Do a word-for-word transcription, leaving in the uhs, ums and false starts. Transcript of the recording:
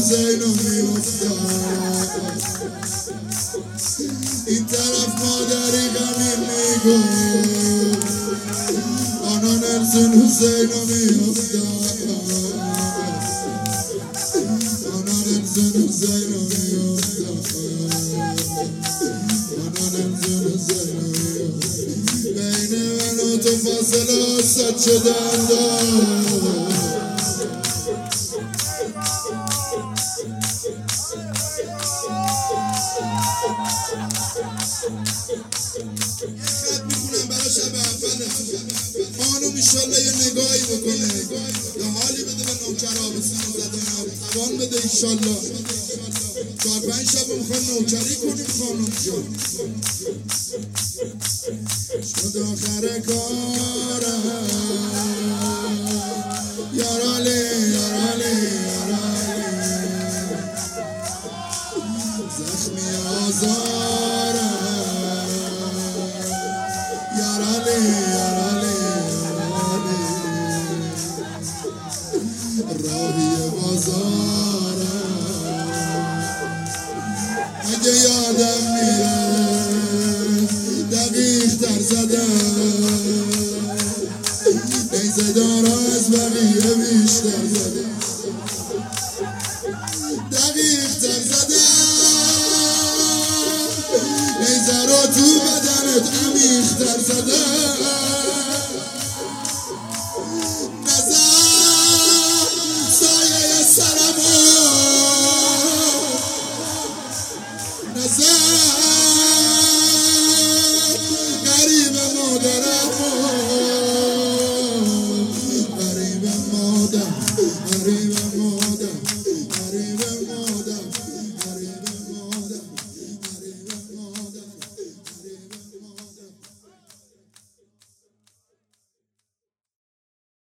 حسین رو میافتم، این طرف مادری غمین میگفت آنا نلسون حسین رو میافتم، آنا نلسون حسین رو میافتم، آنا نلسون حسین رو میافتم. بین من و تو فاصله صد شدن دار، خط میکنم برای شب اول خانوم ایشالله یه نگاهی بکنه، یه حالی بده به نوکرها، به سینو زدن توان بده ایشالله. چهار پنج شب میخوان نوکری کنیم خانوم جان، شد آخر کارم یارالی یارالی یارالی، زخمی آزارم یارالی یارالی یارالی، راهی بازارم اگه یادم میره دقیق تر زدم، نیزه دارا از بقیه بیشتر زدم، دقیق تر زدم، نیزه رو تو بدنت عمیق تر زدم.